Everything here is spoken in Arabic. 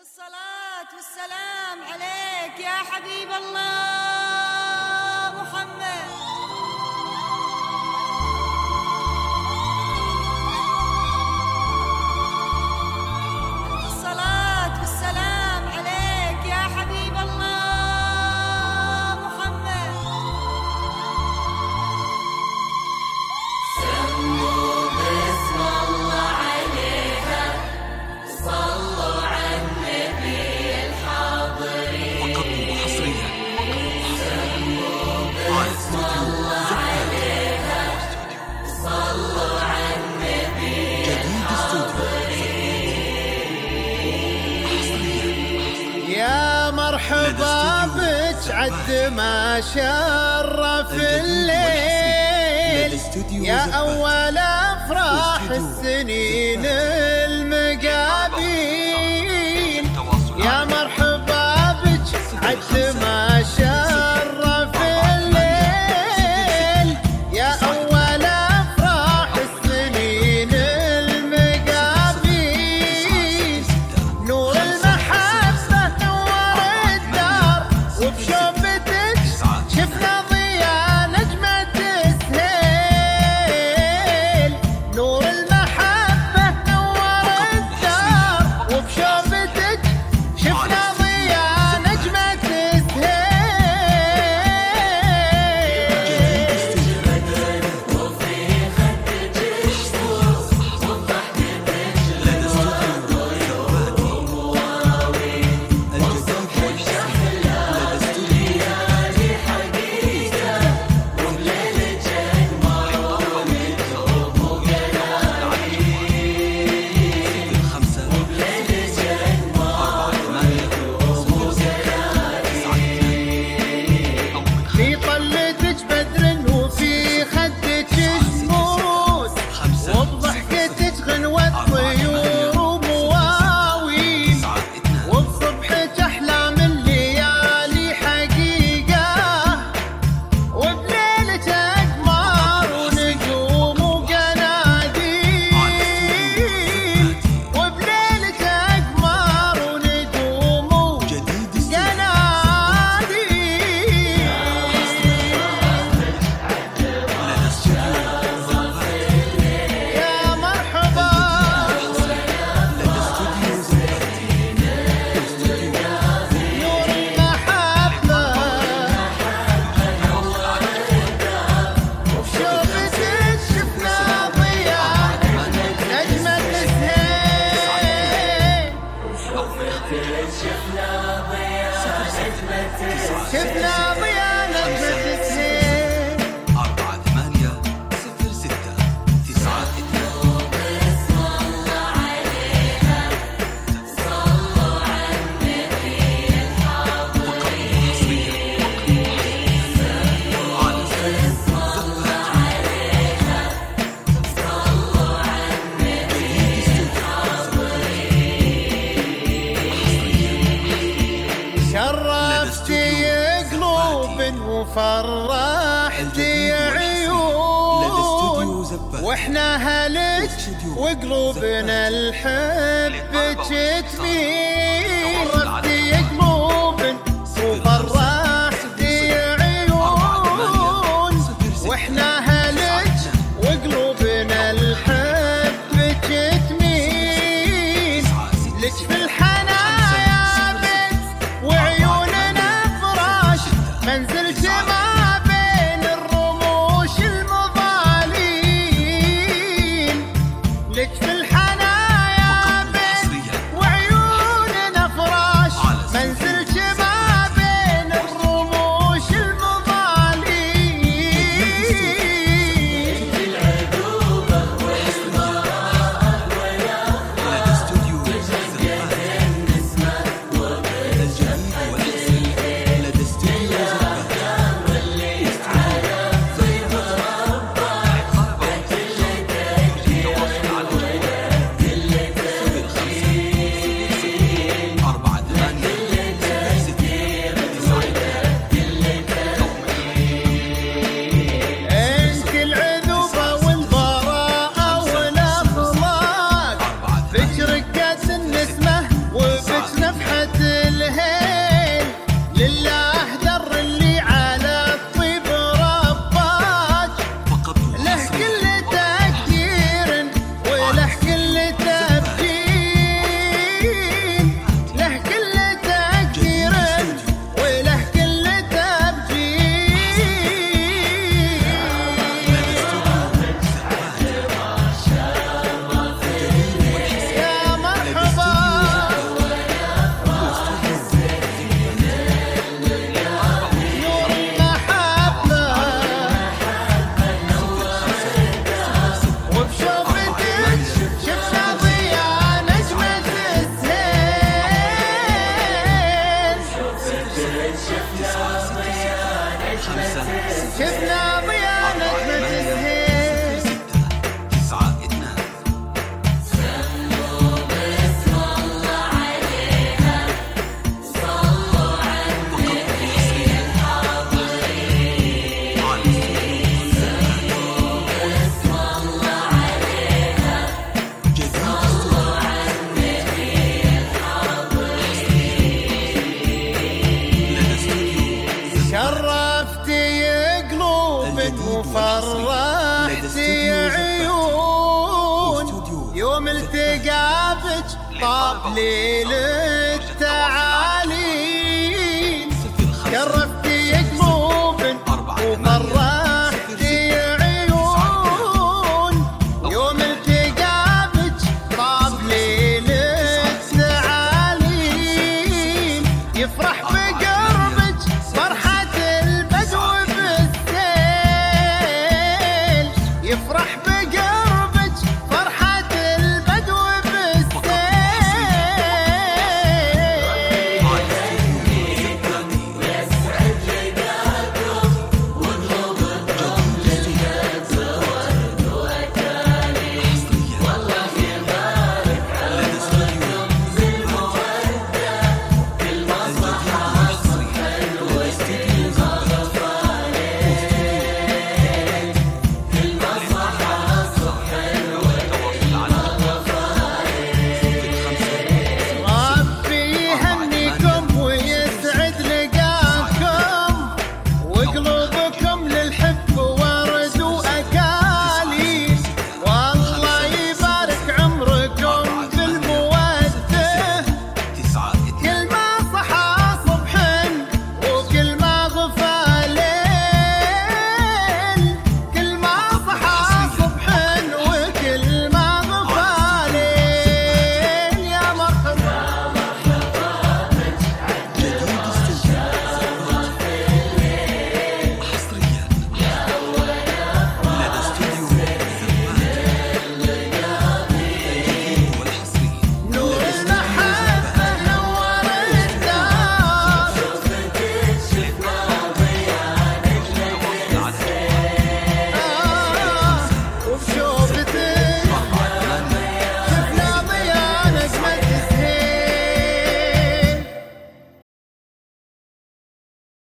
الصلاة والسلام عليك يا حبيب الله محمد. الصلاة والسلام عليك يا حبيب الله محمد. سموا باسم الله عليها، صلوا على النبي الحاضرين. حصريا سموا باسم الله عليها، صلوا على النبي الحاضرين. يا مرحبا بك عد ما شرف الليل، يا أول أفراح السنين المقابين. يا مرحبا بك عد ما شرف الليل، يا أول أفراح السنين المقابين. نور المحبة نور الدار، وبشوفتك شفنا ضياء نجمة السهيل. نور المحبة نور الدار، وبشوفتك شفنا ضياء نجمة السهيل. وفي خدك الشموس وضحكتك للورد ويوم وواوين. وصبحك شحلة الليالي حقيقة، وبليلك أجمع ونكتب وقلاعين. وبليلك أجمع ونكتب وقلاعين. في طلتك بدر وفي خدك شموس، وبضحكتك غنوة طيور ومواويل. وبصبحك أحلام الليالي حقيقة، وبليلك أقمار ونجوم وقناديل. وبليلك أقمار ونجوم يا مرحبا نور المحبة وبشوفتك شفنا ضياء نجمة السهيل. شفنا ضياء نجمة شفنا ضياء نجمة السهيل. 480692. باسم الله عليها، صلوا على النبي الحاضرين. باسم الله عليها، صلوا على النبي الحاضرين. شرفتي قلوب وفرحتي عيون، واحنا هلك وقلوبنا الحبك تميل. شرفتي قلوب وفرحتي عيون، واحنا هلك وقلوبنا الحبك تميل. لك في الحنايا بيت وعيوننا فراش، منزلك ما بين الرموش المضالين. لك في الحنايا بيت وعيوننا ليل